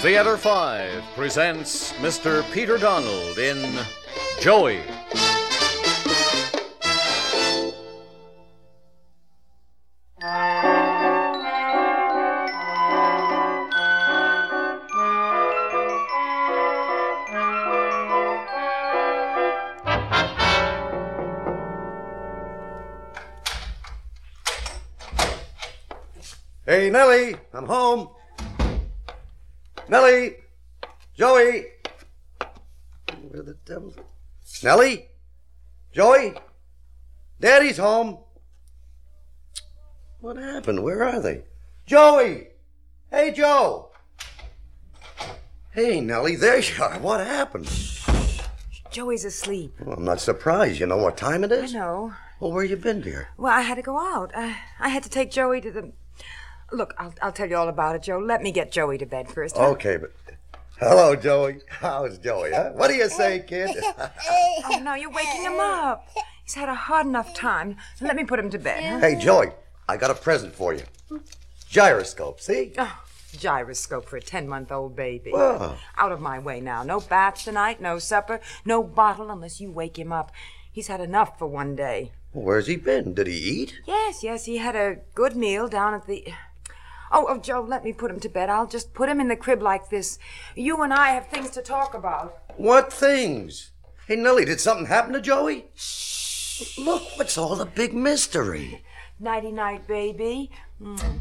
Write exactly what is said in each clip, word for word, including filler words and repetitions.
Theater five presents Mister Peter Donald in Joey. Hey, Nellie, I'm home. Nellie! Joey! Where the devil? Nellie? Joey? Daddy's home. What happened? Where are they? Joey! Hey, Joe! Hey, Nellie, there you are. What happened? Joey's asleep. Well, I'm not surprised. You know what time it I is? know. Well, where you been, dear? Well, I had to go out. I, I had to take Joey to the... Look, I'll, I'll tell you all about it, Joe. Let me get Joey to bed first. Huh? Okay, but... Hello, Joey. How's Joey, huh? What do you say, kid? Oh, no, you're waking him up. He's had a hard enough time. Let me put him to bed, huh? Hey, Joey, I got a present for you. Gyroscope, see? Oh, gyroscope for a ten-month-old baby. Wow. Out of my way now. No bath tonight, no supper, no bottle unless you wake him up. He's had enough for one day. Well, where's he been? Did he eat? Yes, yes, he had a good meal down at the... Oh, oh, Joe, let me put him to bed. I'll just put him in the crib like this. You and I have things to talk about. What things? Hey, Nellie, did something happen to Joey? Shh. Look, what's all the big mystery? Nighty-night, baby. Mm.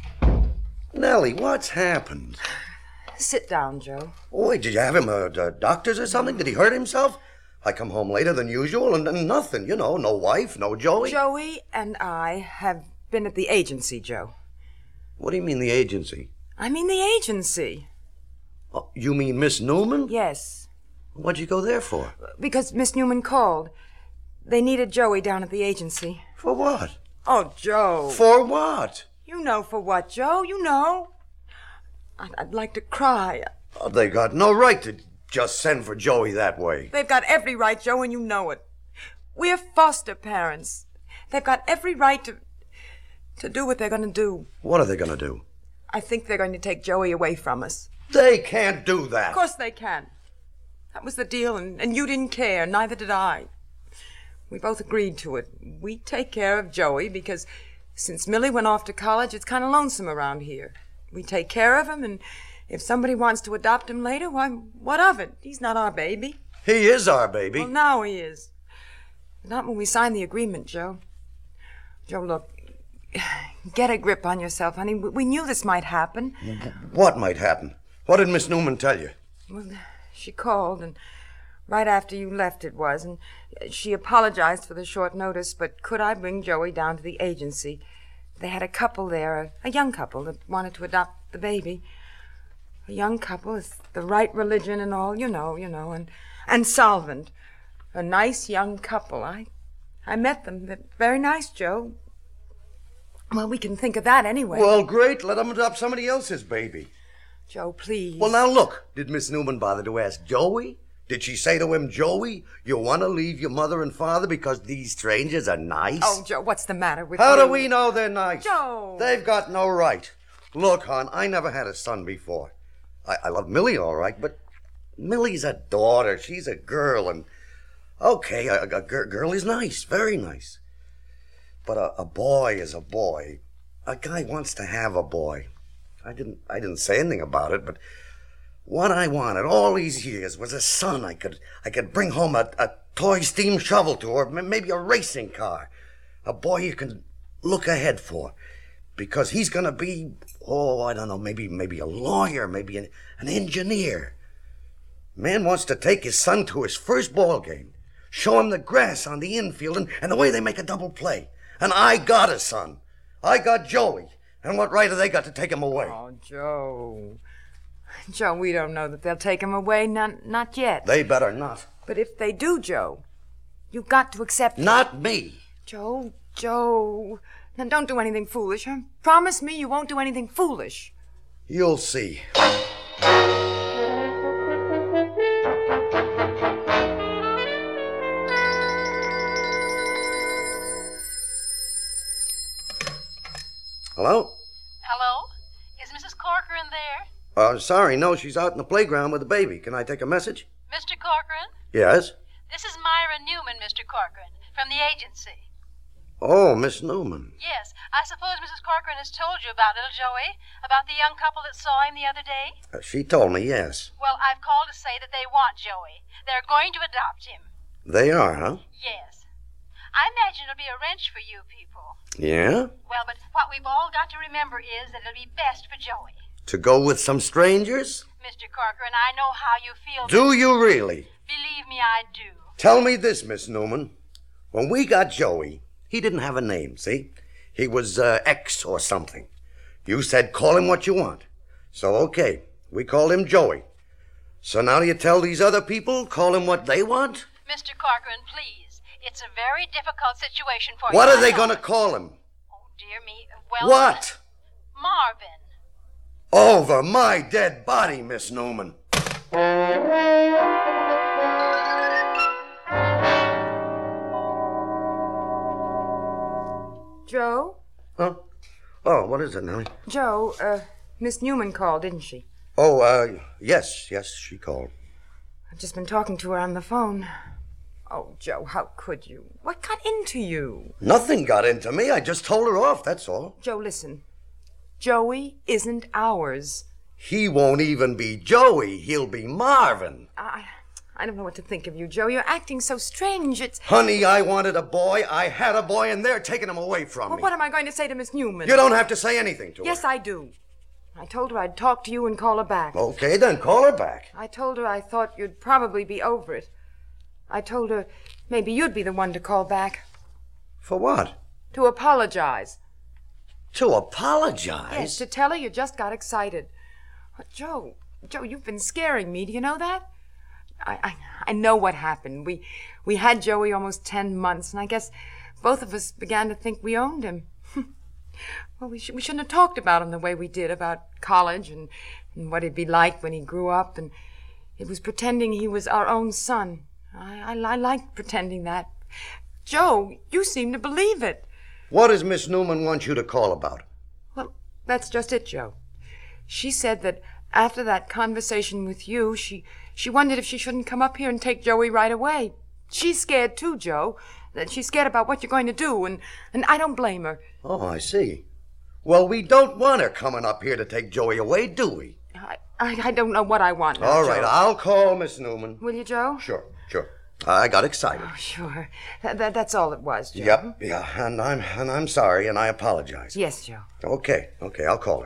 Nellie, what's happened? Sit down, Joe. Oh, wait, did you have him at uh, doctor's or something? Did he hurt himself? I come home later than usual and, and nothing, you know, no wife, no Joey. Joey and I have been at the agency, Joe. What do you mean, the agency? I mean the agency. Oh, you mean Miss Newman? Yes. What'd you go there for? Because Miss Newman called. They needed Joey down at the agency. For what? Oh, Joe. For what? You know for what, Joe. You know. I'd, I'd like to cry. Oh, they got no right to just send for Joey that way. They've got every right, Joe, and you know it. We're foster parents. They've got every right to... to do what they're going to do. What are they going to do? I think they're going to take Joey away from us. They can't do that. Of course they can. That was the deal, and, and you didn't care, neither did I. We both agreed to it. We take care of Joey because since Millie went off to college, it's kind of lonesome around here. We take care of him, and if somebody wants to adopt him later, why, what of it? He's not our baby. He is our baby. Well, now he is. But not when we signed the agreement, Joe. Joe, look, get a grip on yourself, honey. We knew this might happen. What might happen? What did Miss Newman tell you? Well, she called, and right after you left it was, and she apologized for the short notice, but could I bring Joey down to the agency? They had a couple there, a, a young couple that wanted to adopt the baby. A young couple is the right religion and all, you know, you know, and, and solvent. A nice young couple. I, I met them. They're very nice, Joe. Well, we can think of that anyway. Well, great. Let them adopt somebody else's baby. Joe, please. Well, now look. Did Miss Newman bother to ask Joey? Did she say to him, Joey, you want to leave your mother and father because these strangers are nice? Oh, Joe, what's the matter with How you? do we know they're nice? Joe! They've got no right. Look, hon, I never had a son before. I, I love Millie all right, but Millie's a daughter. She's a girl, and... Okay, a, a gir- girl is nice, very nice. But a, a boy is a boy. A guy wants to have a boy. I didn't I didn't say anything about it, but what I wanted all these years was a son I could I could bring home a, a toy steam shovel to, or maybe a racing car. A boy you can look ahead for. Because he's gonna be, oh, I don't know, maybe maybe a lawyer, maybe an, an engineer. Man wants to take his son to his first ball game, show him the grass on the infield and, and the way they make a double play. And I got a son. I got Joey. And what right have they got to take him away? Oh, Joe. Joe, we don't know that they'll take him away. Not, not yet. They better not. But if they do, Joe, you've got to accept it. Not me. Joe, Joe. Now, don't do anything foolish, huh? Promise me you won't do anything foolish. You'll see. Hello? Hello? Is Missus Corcoran there? Uh, sorry, no, she's out in the playground with the baby. Can I take a message? Mister Corcoran? Yes? This is Myra Newman, Mister Corcoran, from the agency. Oh, Miss Newman. Yes, I suppose Missus Corcoran has told you about little Joey, about the young couple that saw him the other day? Uh, she told me, yes. Well, I've called to say that they want Joey. They're going to adopt him. They are, huh? Yes. I imagine it'll be a wrench for you people. Yeah? Well, but what we've all got to remember is that it'll be best for Joey. To go with some strangers? Mister Corcoran, I know how you feel. Do you really? Believe me, I do. Tell me this, Miss Newman. When we got Joey, he didn't have a name, see? He was uh, X or something. You said call him what you want. So, okay, we called him Joey. So now do you tell these other people, call him what they want? Mister Corcoran, please. It's a very difficult situation for you. What are they going to call him? Oh, dear me. Well... What? Marvin. Over my dead body, Miss Newman. Joe? Huh? Oh, what is it, Nellie? Joe, uh, Miss Newman called, didn't she? Oh, uh, yes, yes, she called. I've just been talking to her on the phone. Oh, Joe, how could you? What got into you? Nothing got into me. I just told her off, that's all. Joe, listen. Joey isn't ours. He won't even be Joey. He'll be Marvin. I, I don't know what to think of you, Joe. You're acting so strange. It's... Honey, I wanted a boy. I had a boy, and they're taking him away from Well, me. what am I going to say to Miss Newman? You don't have to say anything to her. Yes, I do. I told her I'd talk to you and call her back. Okay, then call her back. I told her I thought you'd probably be over it. I told her maybe you'd be the one to call back. For what? To apologize. To apologize? Yes, to tell her you just got excited. Oh, Joe, Joe, you've been scaring me. Do you know that? I, I, I know what happened. We, we had Joey almost ten months, and I guess both of us began to think we owned him. Well, we, sh- we shouldn't have talked about him the way we did, about college and, and what it'd be like when he grew up, and it was pretending he was our own son. I, I, I liked pretending that. Joe, you seem to believe it. What does Miss Newman want you to call about? Well, that's just it, Joe. She said that after that conversation with you, she, she wondered if she shouldn't come up here and take Joey right away. She's scared too, Joe. That she's scared about what you're going to do, and, and I don't blame her. Oh, I see. Well, we don't want her coming up here to take Joey away, do we? I, I, I don't know what I want now, All right, Joe. I'll call Miss Newman. Will you, Joe? Sure, sure. I got excited. Oh, sure. That, that, that's all it was, Joe. Yep, yeah, and I'm and I'm sorry, and I apologize. Yes, Joe. Okay, okay, I'll call her.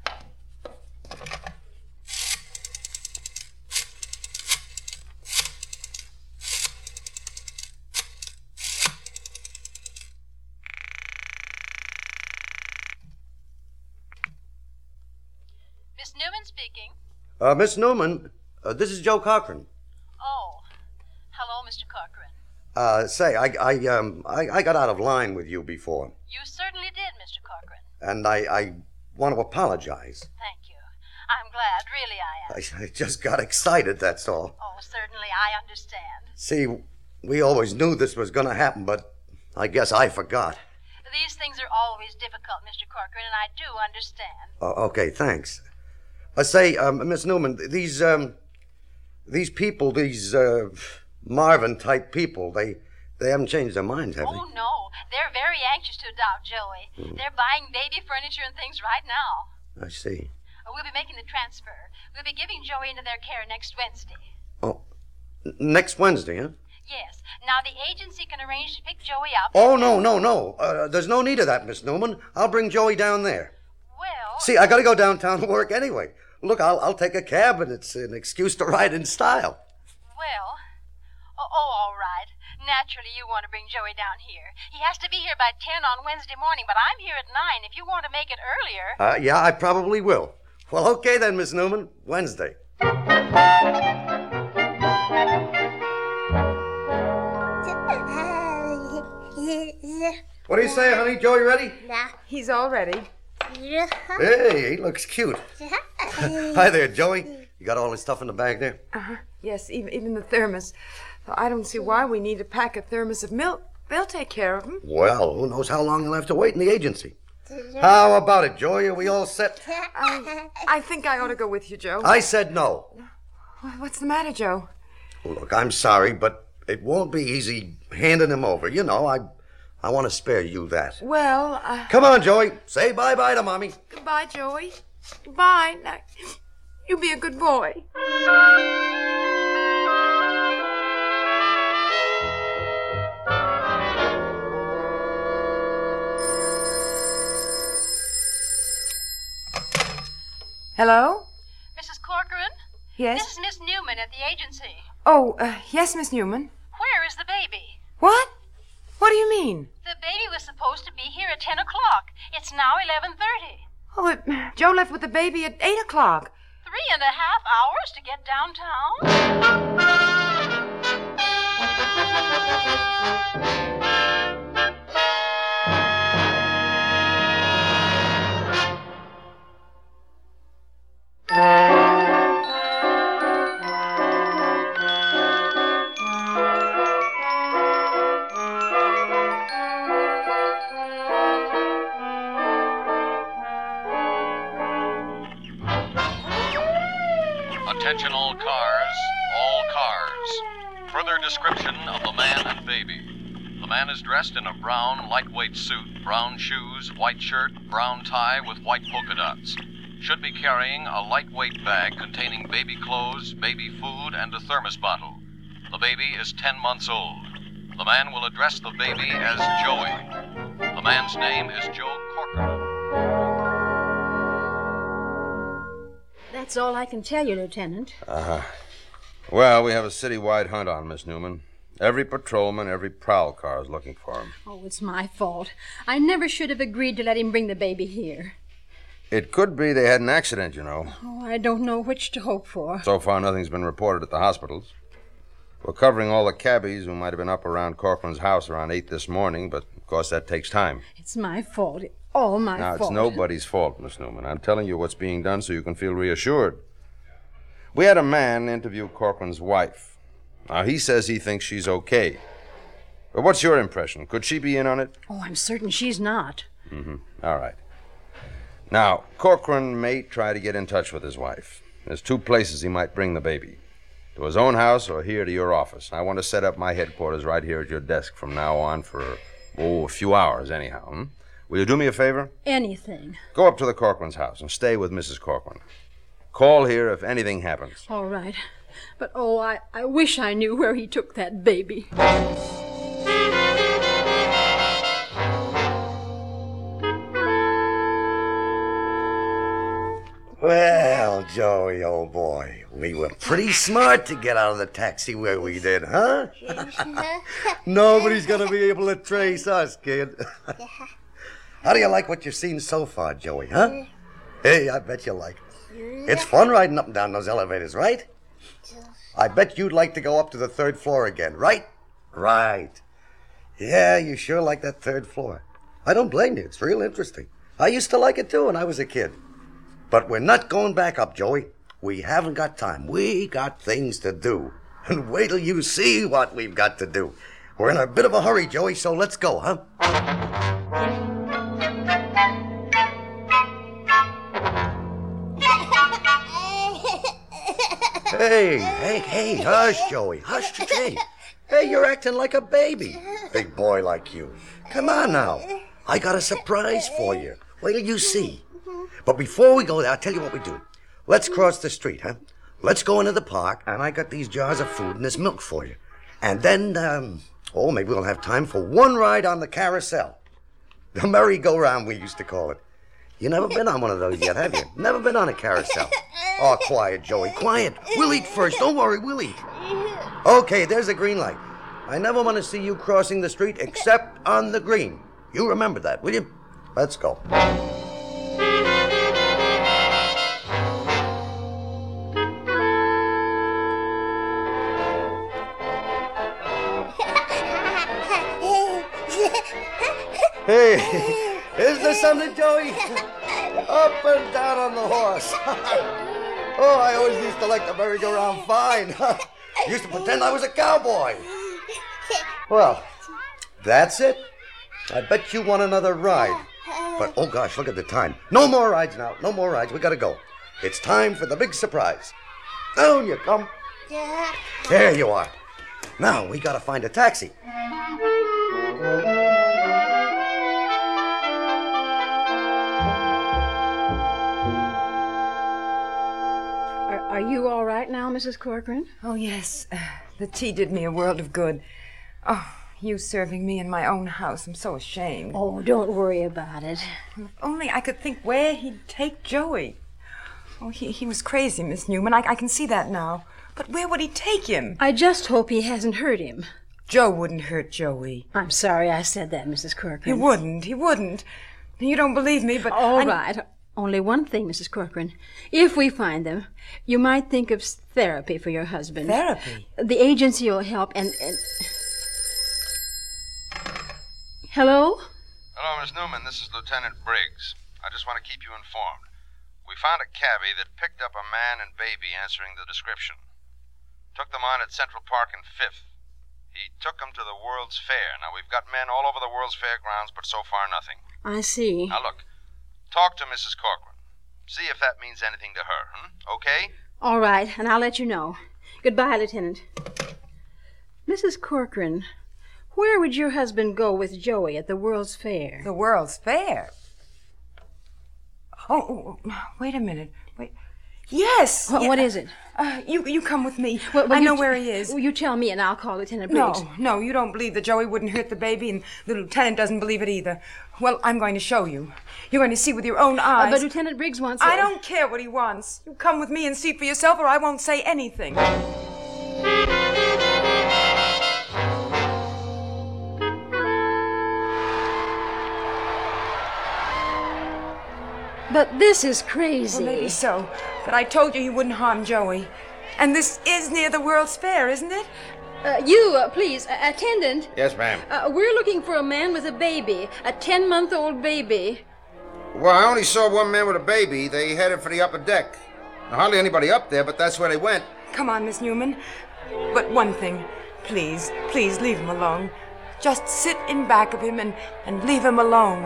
Miss Newman speaking. Uh, Miss Newman, uh, this is Joe Cochran. Oh. Hello, Mister Corcoran. Uh, say, I, I, um, I, I got out of line with you before, You certainly did, Mister Corcoran. and I, I want to apologize. Thank you. I'm glad, really I am. I, I just got excited, that's all. Oh, certainly, I understand. See, we always knew this was going to happen, but I guess I forgot. These things are always difficult, Mister Corcoran, and I do understand. Uh, okay, thanks. I say, um, Miss Newman, these, um, these people, these, uh, Marvin-type people, they, they haven't changed their minds, have Oh, no. They're very anxious to adopt Joey. Mm. They're buying baby furniture and things right now. they? I see. Uh, We'll be making the transfer. We'll be giving Joey into their care next Wednesday. Oh, n- next Wednesday, huh? Yes. Now, the agency can arrange to pick Joey up. Oh, no, no, no. Uh, there's no need of that, Miss Newman. I'll bring Joey down there. Well... See, I gotta go downtown to work anyway. Look, I'll, I'll take a cab, and it's an excuse to ride in style. Well... Oh, oh, all right. Naturally, you want to bring Joey down here. He has to be here by ten on Wednesday morning, but I'm here at nine if you want to make it earlier. Uh, yeah, I probably will. Well, okay then, Miss Newman. Wednesday. What do you say, honey? Joey ready? He's all ready. Hey, he looks cute. Hi there, Joey. You got all this stuff in the bag there? Uh-huh. Yes, even, even the thermos. I don't see why we need to pack a thermos of milk. They'll take care of him. Well, who knows how long he'll have to wait in the agency. How about it, Joey? Are we all set? I, I think I ought to go with you, Joe. I said no. What's the matter, Joe? Look, I'm sorry, but it won't be easy handing him over. You know, I I want to spare you that. Well, uh... Come on, Joey. Say bye-bye to Mommy. Goodbye, Joey. Goodbye. Now, you be a good boy. Hello? Missus Corcoran? Yes? This is Miss Newman at the agency. Oh, uh, yes, Miss Newman. Where is the baby? What? What do you mean? The baby was supposed to be here at ten o'clock. It's now eleven thirty. Oh, it, Joe left with the baby at eight o'clock. Three and a half hours to get downtown? Attention all cars, all cars. Further description of the man and baby. The man is dressed in a brown, lightweight suit, brown shoes, white shirt, brown tie with white polka dots. Should be carrying a lightweight bag containing baby clothes, baby food, and a thermos bottle. The baby is ten months old. The man will address the baby as Joey. The man's name is Joe Corcoran. That's all I can tell you, Lieutenant. Uh-huh. Well, we have a citywide hunt on Miss Newman. Every patrolman, every prowl car is looking for him. Oh, it's my fault. I never should have agreed to let him bring the baby here. It could be they had an accident, you know. Oh, I don't know which to hope for. So far, nothing's been reported at the hospitals. We're covering all the cabbies who might have been up around Corcoran's house around eight this morning, but of course that takes time. It's my fault. All my now, fault. Now, it's nobody's fault, Miss Newman. I'm telling you what's being done so you can feel reassured. We had a man interview Corcoran's wife. Now, he says he thinks she's okay. But what's your impression? Could she be in on it? Oh, I'm certain she's not. Mm-hmm. All right. Now, Corcoran may try to get in touch with his wife. There's two places he might bring the baby. To his own house or here to your office. I want to set up my headquarters right here at your desk from now on for, oh, a few hours anyhow. Hmm? Will you do me a favor? Anything. Go up to the Corcoran's house and stay with Missus Corcoran. Call here if anything happens. All right. But, oh, I, I wish I knew where he took that baby. Well, Joey, old boy, we were pretty smart to get out of the taxi where we did, huh? Nobody's going to be able to trace us, kid. How do you like what you've seen so far, Joey, huh? Hey, I bet you like it. It's fun riding up and down those elevators, right? I bet you'd like to go up to the third floor again, right? Right. Yeah, you sure like that third floor. I don't blame you. It's real interesting. I used to like it, too, when I was a kid. But we're not going back up, Joey. We haven't got time. We got things to do. And wait till you see what we've got to do. We're in a bit of a hurry, Joey, so let's go, huh? Hey, hey, hey, hush, Joey. Hush, hey. Hey, you're acting like a baby. Big boy like you. Come on now. I got a surprise for you. Wait till you see. But before we go there, I'll tell you what we do. Let's cross the street, huh? Let's go into the park, and I got these jars of food and this milk for you. And then, um, oh, maybe we'll have time for one ride on the carousel. The merry-go-round, we used to call it. You never been on one of those yet, have you? Never been on a carousel. Oh, quiet, Joey, quiet. We'll eat first. Don't worry, we'll eat. Okay, there's a green light. I never want to see you crossing the street except on the green. You remember that, will you? Let's go. Hey, isn't there something, Joey? Up and down on the horse. Oh, I always used to like the merry-go-round fine. Used to pretend I was a cowboy. Well, that's it. I bet you want another ride. But, oh gosh, look at the time. No more rides now. No more rides. We gotta go. It's time for the big surprise. Down you come. There you are. Now we gotta find a taxi. Are, are you all right now, Missus Corcoran? Oh, yes. Uh, the tea did me a world of good. Oh, you serving me in my own house. I'm so ashamed. Oh, don't worry about it. If only I could think where he'd take Joey. Oh, he, he was crazy, Miss Newman. I, I can see that now. But where would he take him? I just hope he hasn't hurt him. Joe wouldn't hurt Joey. I'm sorry I said that, Missus Corcoran. He wouldn't. He wouldn't. You don't believe me, but... All I... right. Only one thing, Missus Corcoran. If we find them, you might think of therapy for your husband. Therapy? The agency will help and... and... Hello? Hello, Miss Newman. This is Lieutenant Briggs. I just want to keep you informed. We found a cabbie that picked up a man and baby answering the description. Took them on at Central Park and Fifth. He took them to the World's Fair. Now, we've got men all over the World's Fair grounds, but so far nothing. I see. Now, look. Talk to Missus Corcoran. See if that means anything to her, hmm? Okay? All right, and I'll let you know. Goodbye, Lieutenant. Missus Corcoran, where would your husband go with Joey at the World's Fair? The World's Fair? Oh, oh, wait a minute. Wait. Yes! What, yeah. what is it? Uh, you you come with me. Well, well, I know t- where he is. Well, you tell me and I'll call Lieutenant Briggs. No, no, you don't believe that Joey wouldn't hurt the baby, and the lieutenant doesn't believe it either. Well, I'm going to show you. You're going to see with your own eyes. Uh, but Lieutenant Briggs wants... I a... don't care what he wants. You come with me and see for yourself, or I won't say anything. But this is crazy. Well, maybe so. But I told you he wouldn't harm Joey. And this is near the World's Fair, isn't it? Uh, you, uh, please, uh, attendant. Yes, ma'am. Uh, we're looking for a man with a baby, a ten-month-old baby. Well, I only saw one man with a baby. They headed for the upper deck. Now, hardly anybody up there, but that's where they went. Come on, Miss Newman. But one thing. Please, please leave him alone. Just sit in back of him and, and leave him alone.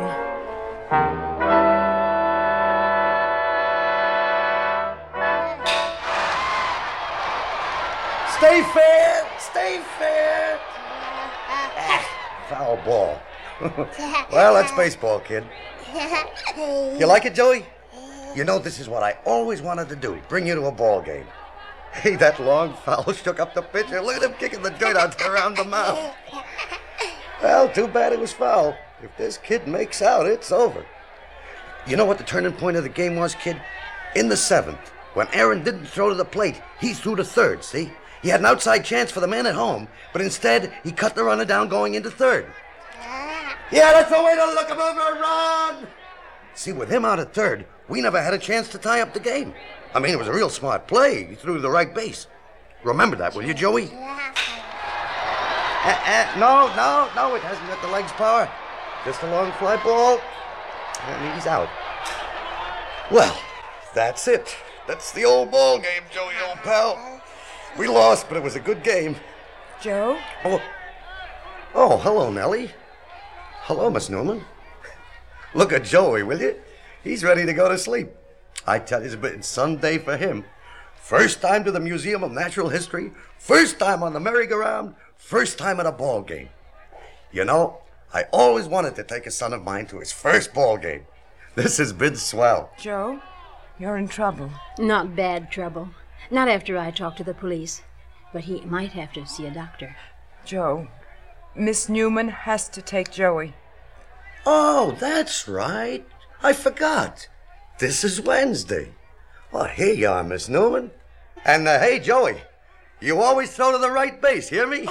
Stay fair! Stay fair! Ah, foul ball. Well, that's baseball, kid. You like it, Joey? You know, this is what I always wanted to do, bring you to a ball game. Hey, that long foul shook up the pitcher. Look at him kicking the dirt out there around the mound. Well, too bad it was foul. If this kid makes out, it's over. You know what the turning point of the game was, kid? In the seventh, when Aaron didn't throw to the plate, he threw to third, see? He had an outside chance for the man at home, but instead, he cut the runner down going into third. Yeah, that's the way to look him over, run! See, with him out at third, we never had a chance to tie up the game. I mean, it was a real smart play. He threw to the right base. Remember that, will you, Joey? Uh, uh, no, no, no, it hasn't got the legs power. Just a long fly ball, and he's out. Well, that's it. That's the old ball game, Joey, old pal. We lost, but it was a good game. Joe? Oh, oh, hello, Nellie. Hello, Miss Newman. Look at Joey, will you? He's ready to go to sleep. I tell you, it's been some day for him. First time to the Museum of Natural History, first time on the merry-go-round, first time at a ball game. You know, I always wanted to take a son of mine to his first ball game. This has been swell. Joe, you're in trouble. Not bad trouble. Not after I talk to the police. But he might have to see a doctor. Joe, Miss Newman has to take Joey. Oh, that's right. I forgot. This is Wednesday. Well, here you are, Miss Newman. And, uh, hey, Joey, you always throw to the right base, hear me?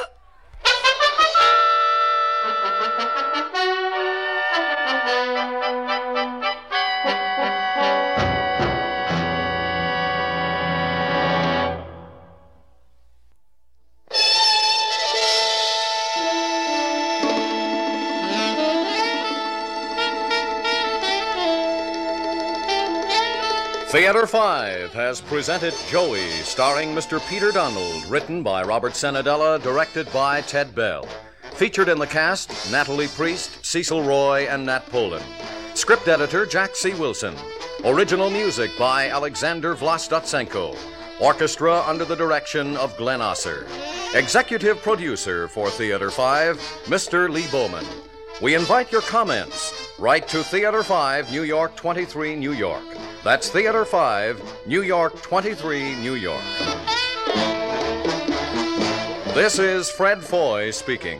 Theater five has presented Joey, starring Mister Peter Donald, written by Robert Senadella, directed by Ted Bell. Featured in the cast, Natalie Priest, Cecil Roy, and Nat Polen. Script editor Jack C. Wilson. Original music by Alexander Vlastotsenko. Orchestra under the direction of Glenn Osser. Executive producer for Theater five, Mister Lee Bowman. We invite your comments. Write to Theater five, New York twenty-three, New York. That's Theater five, New York twenty-three, New York. This is Fred Foy speaking.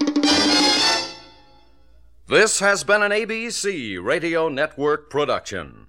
This has been an A B C Radio Network production.